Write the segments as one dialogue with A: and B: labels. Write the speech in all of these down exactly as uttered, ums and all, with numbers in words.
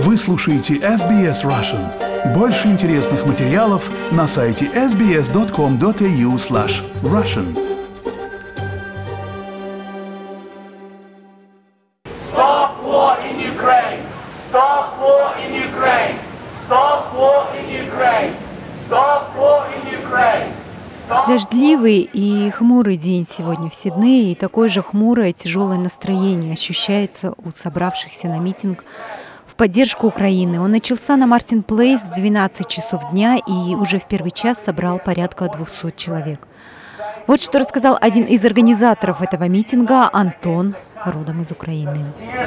A: Вы слушаете эс би эс Russian. Больше интересных материалов на сайте эс би эс точка ком точка эй ю слэш Russian.
B: Stop war in Ukraine! Stop war in Ukraine! Stop war in Ukraine! Stop war in Ukraine!
C: Дождливый и хмурый день сегодня в Сиднее, и такое же хмурое, тяжелое настроение ощущается у собравшихся на митинг в поддержку Украины. Он начался на Мартин Плейс в двенадцать часов дня и уже в первый час собрал порядка двухсот человек. Вот что рассказал один из организаторов этого митинга, Антон, родом из Украины.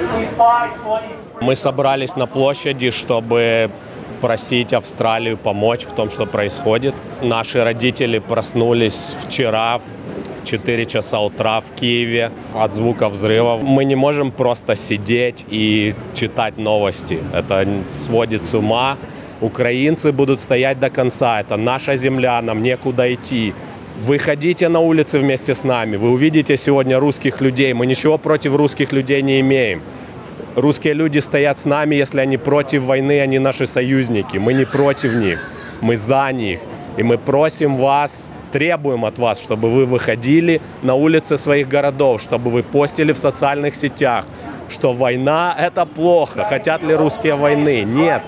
D: Мы собрались на площади, чтобы просить Австралию помочь в том, что происходит. Наши родители проснулись вчера в четыре часа утра в Киеве от звука взрывов. Мы не можем просто сидеть и читать новости. Это сводит с ума. Украинцы будут стоять до конца. Это наша земля, нам некуда идти. Выходите на улицы вместе с нами. Вы увидите сегодня русских людей. Мы ничего против русских людей не имеем. Русские люди стоят с нами, если они против войны, они наши союзники. Мы не против них, мы за них. И мы просим вас, требуем от вас, чтобы вы выходили на улицы своих городов, чтобы вы постили в социальных сетях, что война – это плохо. Хотят ли русские войны? Нет.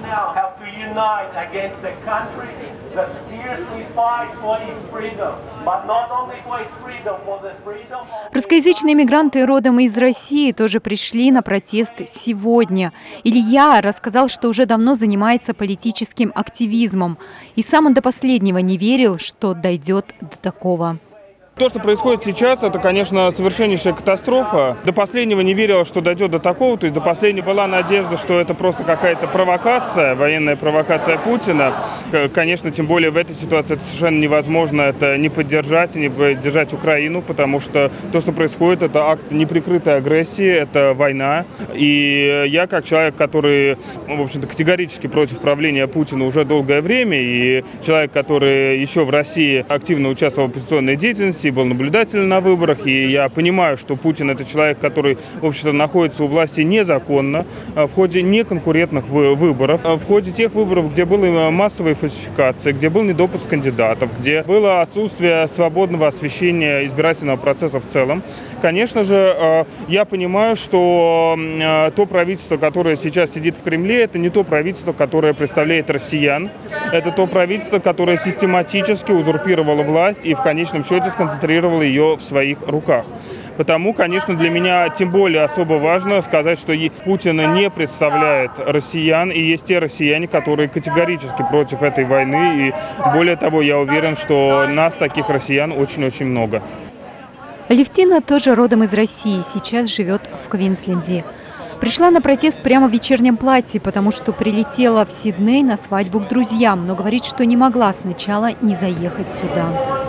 C: Русскоязычные мигранты родом из России тоже пришли на протест сегодня. Илья рассказал, что уже давно занимается политическим активизмом. И сам он до последнего не верил, что дойдет до такого.
E: То, что происходит сейчас, это, конечно, совершеннейшая катастрофа. До последнего не верила, что дойдет до такого. То есть до последнего была надежда, что это просто какая-то провокация, военная провокация Путина. Конечно, тем более в этой ситуации это совершенно невозможно это не поддержать и не поддержать Украину, потому что то, что происходит, это акт неприкрытой агрессии, это война. И я, как человек, который, в общем-то, категорически против правления Путина уже долгое время, и человек, который еще в России активно участвовал в оппозиционной деятельности, был наблюдателем на выборах, и я понимаю, что Путин – это человек, который, в общем-то, находится у власти незаконно, в ходе неконкурентных выборов, в ходе тех выборов, где были массовые фальсификации, где был недопуск кандидатов, где было отсутствие свободного освещения избирательного процесса в целом. Конечно же, я понимаю, что то правительство, которое сейчас сидит в Кремле, это не то правительство, которое представляет россиян. Это то правительство, которое систематически узурпировало власть и в конечном счете сконцентрировало ее в своих руках. Потому, конечно, для меня тем более особо важно сказать, что Путин не представляет россиян, и есть те россияне, которые категорически против этой войны. И более того, я уверен, что нас, таких россиян, очень-очень много.
C: Левтина тоже родом из России, сейчас живет в Квинсленде. Пришла на протест прямо в вечернем платье, потому что прилетела в Сидней на свадьбу к друзьям, но говорит, что не могла сначала не заехать сюда.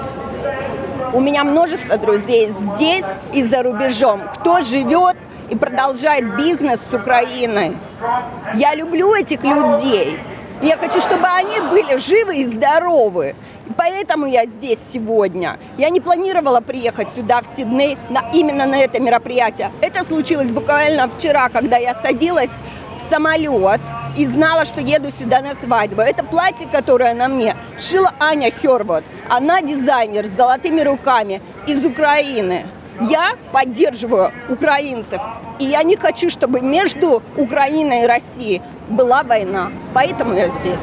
F: У меня множество друзей здесь и за рубежом, кто живет и продолжает бизнес с Украиной. Я люблю этих людей. Я хочу, чтобы они были живы и здоровы. И поэтому я здесь сегодня. Я не планировала приехать сюда, в Сидней, на, именно на это мероприятие. Это случилось буквально вчера, когда я садилась в самолет и знала, что еду сюда на свадьбу. Это платье, которое на мне шила Аня Хервот. Она дизайнер с золотыми руками из Украины. Я поддерживаю украинцев. И я не хочу, чтобы между Украиной и Россией была война. Поэтому я здесь.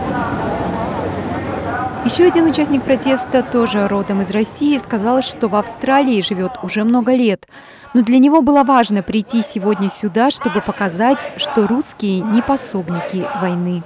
C: Еще один участник протеста, тоже родом из России, сказал, что в Австралии живет уже много лет. Но для него было важно прийти сегодня сюда, чтобы показать, что русские не пособники войны.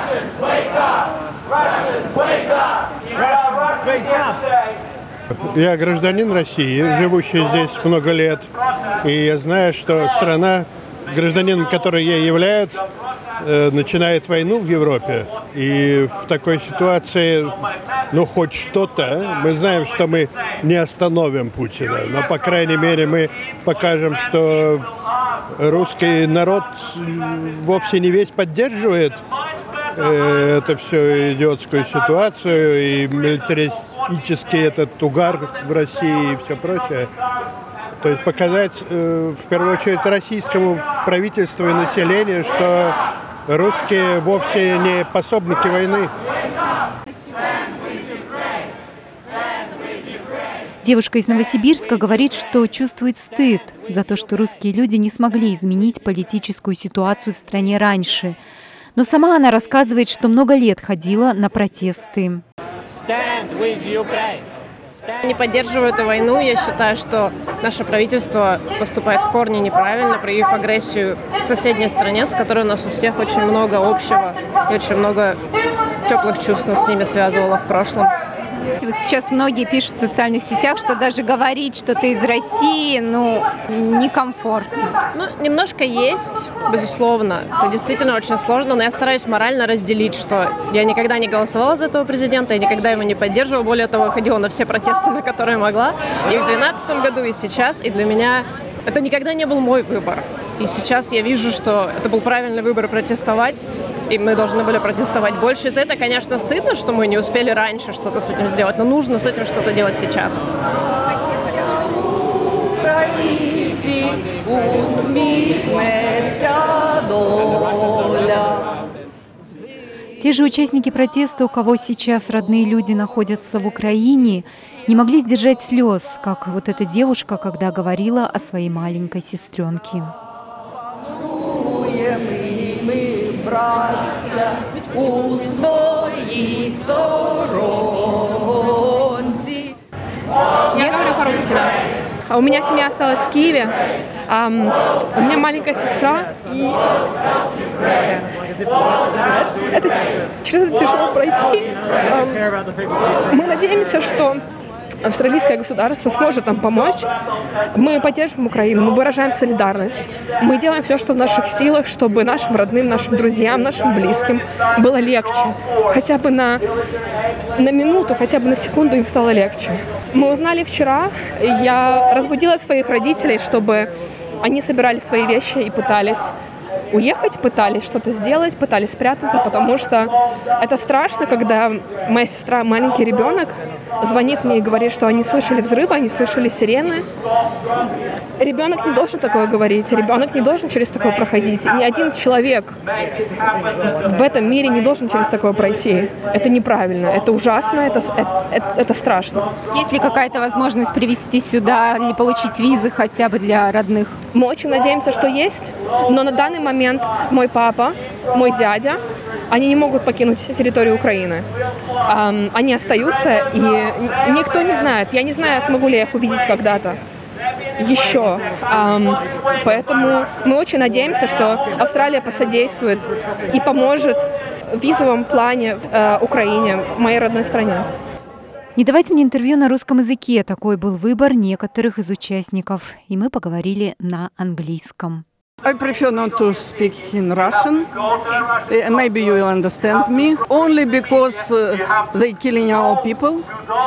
G: Я гражданин России, живущий здесь много лет. И я знаю, что страна, гражданином которой я являюсь, начинает войну в Европе. И в такой ситуации, ну, хоть что-то, мы знаем, что мы не остановим Путина. Но, по крайней мере, мы покажем, что русский народ вовсе не весь поддерживает это все идиотскую ситуацию и милитаристический этот угар в России и все прочее. То есть показать, в первую очередь, российскому правительству и населению, что русские вовсе не пособники войны.
C: Девушка из Новосибирска говорит, что чувствует стыд за то, что русские люди не смогли изменить политическую ситуацию в стране раньше. Но сама она рассказывает, что много лет ходила на протесты.
H: Не поддерживаю эту войну. Я считаю, что наше правительство поступает в корне неправильно, проявив агрессию к соседней стране, с которой у нас у всех очень много общего и очень много теплых чувств нас с ними связывало в прошлом.
I: Вот сейчас многие пишут в социальных сетях, что даже говорить, что ты из России, ну, некомфортно.
H: Ну, немножко есть, безусловно. Это действительно очень сложно, но я стараюсь морально разделить, что я никогда не голосовала за этого президента, я никогда его не поддерживала. Более того, ходила на все протесты, на которые могла. И в две тысячи двенадцатом году, и сейчас. И для меня это никогда не был мой выбор. И сейчас я вижу, что это был правильный выбор протестовать, и мы должны были протестовать больше. И за это, конечно, стыдно, что мы не успели раньше что-то с этим сделать, но нужно с этим что-то делать сейчас.
C: Те же участники протеста, у кого сейчас родные люди находятся в Украине, не могли сдержать слез, как вот эта девушка, когда говорила о своей маленькой сестренке.
J: Я говорю по-русски, да. А у меня семья осталась в Киеве. А, у меня маленькая сестра. И это через это тяжело пройти. А, мы надеемся, что австралийское государство сможет нам помочь. Мы поддерживаем Украину, мы выражаем солидарность. Мы делаем все, что в наших силах, чтобы нашим родным, нашим друзьям, нашим близким было легче. Хотя бы на, на минуту, хотя бы на секунду им стало легче. Мы узнали вчера, я разбудила своих родителей, чтобы они собирали свои вещи и пытались уехать, пытались что-то сделать, пытались спрятаться, потому что это страшно, когда моя сестра, маленький ребенок, звонит мне и говорит, что они слышали взрывы, они слышали сирены. Ребенок не должен такое говорить, ребенок не должен через такое проходить. Ни один человек в этом мире не должен через такое пройти. Это неправильно, это ужасно, это, это, это страшно.
I: Есть ли какая-то возможность привезти сюда или получить визы хотя бы для родных?
J: Мы очень надеемся, что есть, но на данный момент мой папа, мой дядя, они не могут покинуть территорию Украины. Они остаются, и никто не знает. Я не знаю, смогу ли я их увидеть когда-то еще. Поэтому мы очень надеемся, что Австралия посодействует и поможет в визовом плане в Украине, в моей родной стране.
C: Не давайте мне интервью на русском языке. Такой был выбор некоторых из участников. И мы поговорили на английском.
K: I prefer not to speak in Russian. Uh, maybe you will understand me. Only because uh, they're killing our people.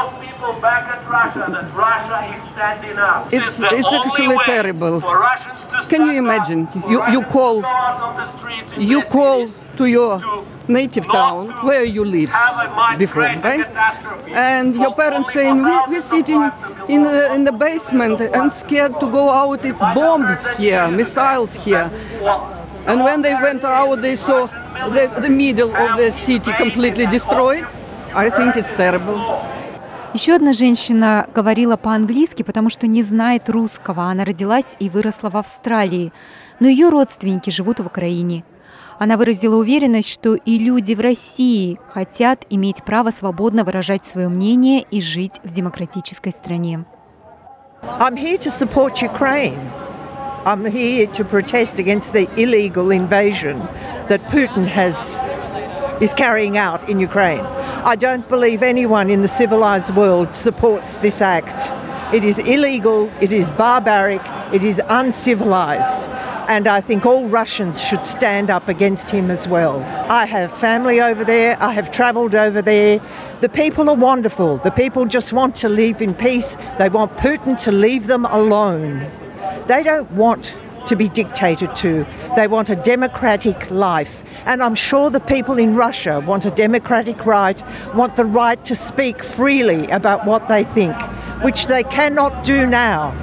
K: It's, it's actually terrible. Can you imagine? You, you call, you call to your native town where you lived before, right? And your parents saying, we, we're sitting in the, in the basement and scared to go out. It's bombs here, missiles here. And when they went out, they saw the, the middle of the city completely destroyed. I think it's terrible.
C: Еще одна женщина говорила по-английски, потому что не знает русского. Она родилась и выросла в Австралии, но ее родственники живут в Украине. Она выразила уверенность, что и люди в России хотят иметь право свободно выражать свое мнение и жить в демократической стране.
L: I'm here to support Ukraine. I'm here to protest against the illegal invasion that Putin has is carrying out in Ukraine. I don't believe anyone in the civilized world supports this act. It is illegal, it is barbaric, it is uncivilized. And I think all Russians should stand up against him as well. I have family over there, I have travelled over there. The people are wonderful. The people just want to live in peace. They want Putin to leave them alone. They don't want to be dictated to. They want a democratic life. And I'm sure the people in Russia want a democratic right, want the right to speak freely about what they think, which they cannot do now.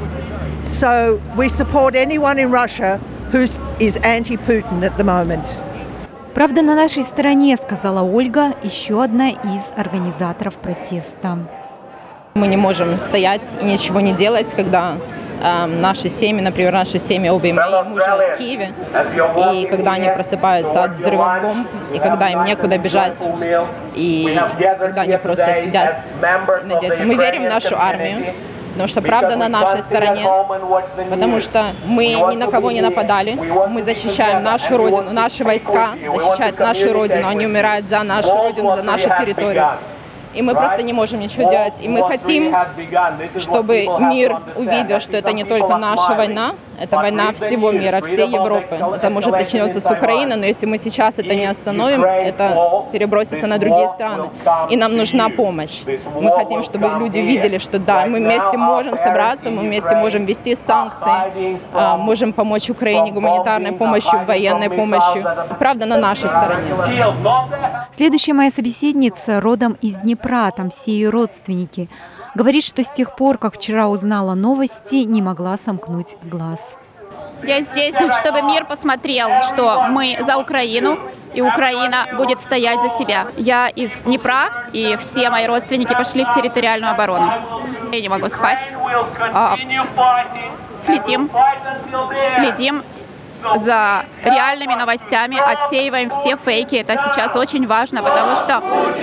L: So we support anyone in Russia who is anti-Putin at the moment.
C: Правда, на нашей стороне, сказала Ольга, еще одна из организаторов протеста.
M: Мы не можем стоять и ничего не делать, когда э, наши семьи, например, наши семьи, обе мои мужа в Киеве, и когда они просыпаются от взрывов бомб, и когда им некуда бежать, и когда они просто сидят и надеются. Мы верим в нашу армию, потому что правда на нашей стороне, потому что мы ни на кого не нападали, мы защищаем нашу родину, наши войска защищают нашу родину, они умирают за нашу родину, за нашу территорию. И мы просто не можем ничего делать. И мы хотим, чтобы мир увидел, что это не только наша война, это война всего мира, всей Европы. Это может начнется с Украины, но если мы сейчас это не остановим, это перебросится на другие страны. И нам нужна помощь. Мы хотим, чтобы люди видели, что да, мы вместе можем собраться, мы вместе можем ввести санкции, можем помочь Украине гуманитарной помощью, военной помощью. Правда на нашей стороне.
C: Следующая моя собеседница родом из Днепра, там все ее родственники. Говорит, что с тех пор, как вчера узнала новости, не могла сомкнуть глаз.
N: Я здесь, чтобы мир посмотрел, что мы за Украину, и Украина будет стоять за себя. Я из Днепра, и все мои родственники пошли в территориальную оборону. Я не могу спать. А, следим, следим за реальными новостями, отсеиваем все фейки. Это сейчас очень важно, потому что...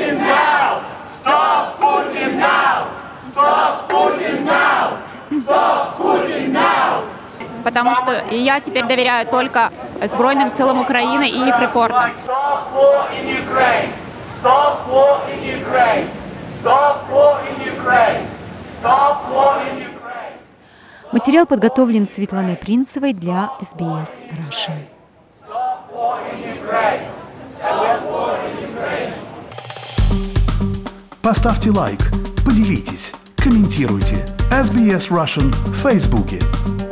B: Stop Putin now! Stop Putin now! Stop Putin now!
N: Потому что я теперь доверяю только Збройным силам Украины и их репортам.
B: Stop war in Ukraine! Stop war in Ukraine! Stop war in Ukraine! Stop war in Ukraine!
C: Материал подготовлен Светланой Принцевой для эс би эс Russian.
B: Stop war in Ukraine! Stop war in Ukraine!
A: Поставьте лайк, поделитесь, комментируйте. эс би эс Russian в Фейсбуке.